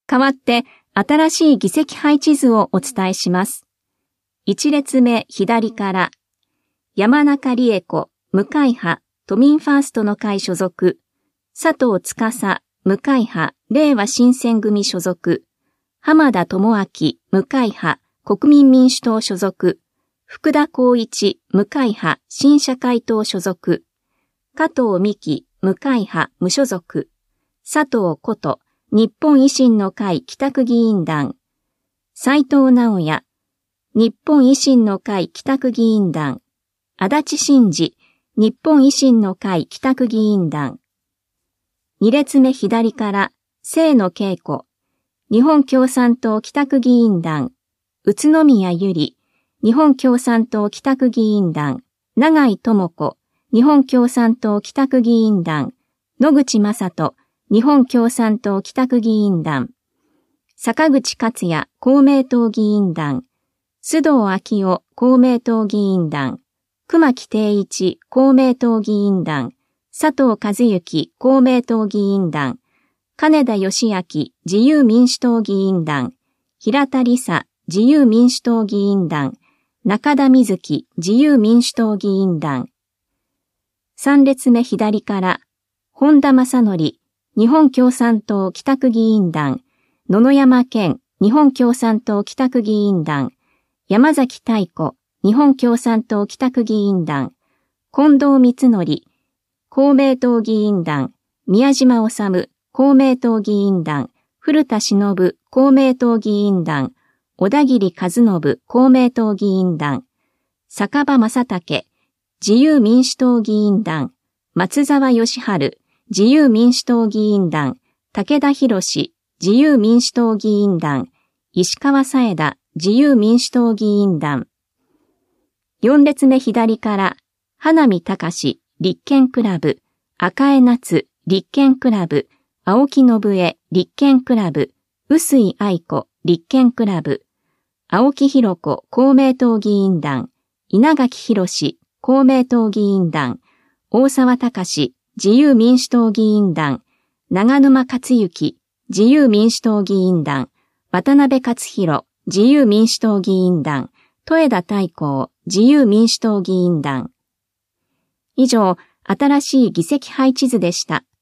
代わって新しい議席配置図をお伝えします。1列目左から、山中理恵子、無会派、都民ファーストの会所属、佐藤司、無会派、令和新選組所属、浜田智明、無会派、国民民主党所属、福田光一、無会派、新社会党所属、加藤美希、無会派、無所属、佐藤琴、日本維新の会北区議員団、斉藤直也、日本維新の会北区議員団、足立真治、日本維新の会北区議員団。2列目左から、清野恵子、日本共産党北区議員団、宇都宮由里、日本共産党北区議員団、永井智子、日本共産党北区議員団、野口正人、日本共産党北区議員団、坂口克也、公明党議員団、須藤昭夫、公明党議員団、熊木定一、公明党議員団、佐藤和幸、公明党議員団、金田義明、自由民主党議員団、平田理沙、自由民主党議員団、中田瑞希、自由民主党議員団。3列目左から、本田正則、日本共産党北区議員団、野々山健、日本共産党北区議員団、山崎大子、日本共産党北区議員団、近藤光則、公明党議員団、宮島治、公明党議員団、古田忍、公明党議員団、小田切和信、公明党議員団、坂場正武、自由民主党議員団、松沢義治、自由民主党議員団、武田博、自由民主党議員団、石川佐枝、自由民主党議員団。4列目左から、花見隆、立憲クラブ、赤江夏、立憲クラブ、青木信江、立憲クラブ、臼井愛子、立憲クラブ、青木弘子、公明党議員団、稲垣博、公明党議員団、大沢隆、自由民主党議員団、長沼克行、自由民主党議員団、渡辺克弘、自由民主党議員団、戸枝大光、自由民主党議員団。以上、新しい議席配置図でした。